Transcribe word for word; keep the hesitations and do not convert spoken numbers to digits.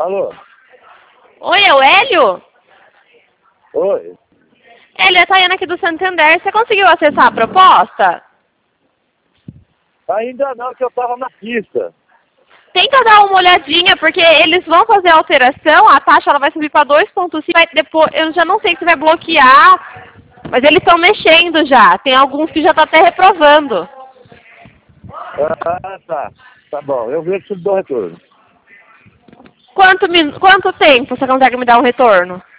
Alô? Oi, é o Hélio? Oi? Hélio, é a Tayana aqui do Santander. Você conseguiu acessar a proposta? Ainda não, que eu tava na pista. Tenta dar uma olhadinha, porque eles vão fazer a alteração, a taxa ela vai subir para dois ponto cinco, vai depois, eu já não sei se vai bloquear, mas eles estão mexendo já. Tem alguns que já estão até reprovando. Ah, tá. Tá bom, eu vejo se dou retorno. Quanto, min- quanto tempo você consegue me dar um retorno?